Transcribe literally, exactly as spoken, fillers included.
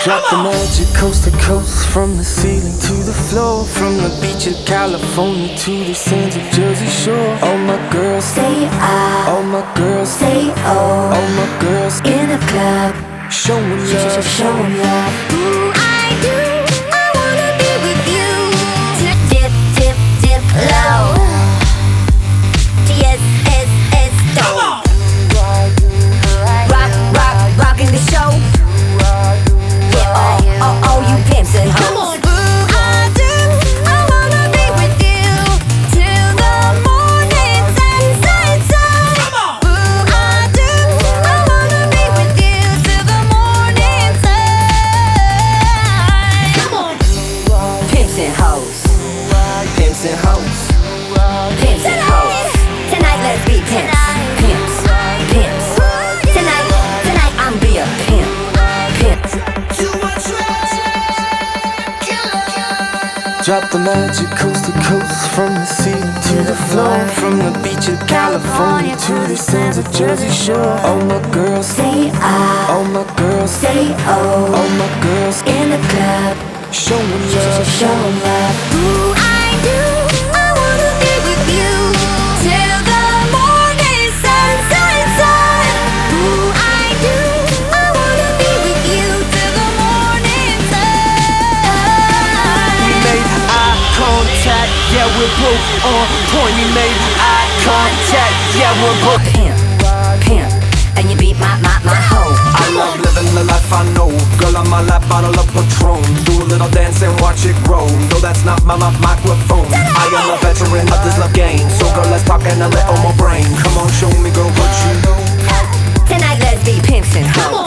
Drop the magic coast to coast, from the ceiling to the floor, from the beach of California to the sands of Jersey Shore. All my girls say I, all my girls say oh, all my girls in the club, showing love, showing love. Ooh, I do, I wanna be with you. Dip, dip, dip, dip low. Yes, yes, yes, come on. Rock, rock, rocking the show. Yeah, oh, oh, oh, you pimps and hoes. Come on. Ooh, I do, I wanna be with you till the morning sun, sun, sun. Come on. Ooh, I do, I wanna be with you till the morning sun. Come on. Pimps and hoes, pimps and hoes. pimps and hoes. Tonight let's be pimps, pimps, pimps. Tonight, tonight I'm be a pimp, pimp. Drop the magic coast to coast, from the ceiling to the floor, from the beach of California to the sands of Jersey Shore. All my girls Say I, all my girls say oh, all my girls in the club, showing love, showing love. Ooh, I do, I wanna be with you till the morning sun, sun, sun. Ooh, I do, I wanna be with you till the morning We sun. made eye contact, yeah, we're both on point. We made eye contact, yeah, we're both Pimp, pimp, and you beat my, my, my hoe. I love living the life I know. Girl on my lap, bottle of Patron. Do a little dance and watch it grow. Though that's not my, my microphone. I am a veteran of this love game. So girl, let's talk and a little more brain. Come on, show me, girl, what you know. Tonight let's be pimps and hoes.